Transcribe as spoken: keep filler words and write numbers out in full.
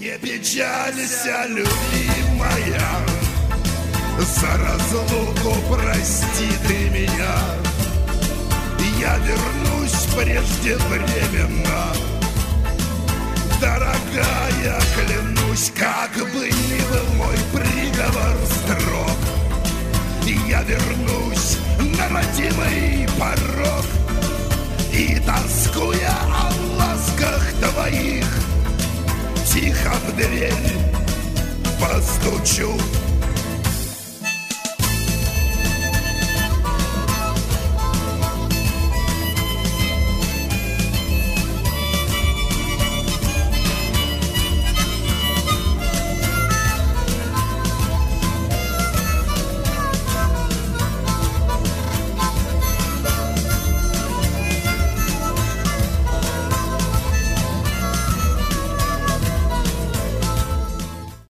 Не печалься, любимая, за разлуку прости ты меня. Я вернусь преждевременно, дорогая, клянусь, как бы ни был мой приговор строг. Я вернусь на родимый порог и, тоскуя о ласках твоих, тихо в дверь постучу.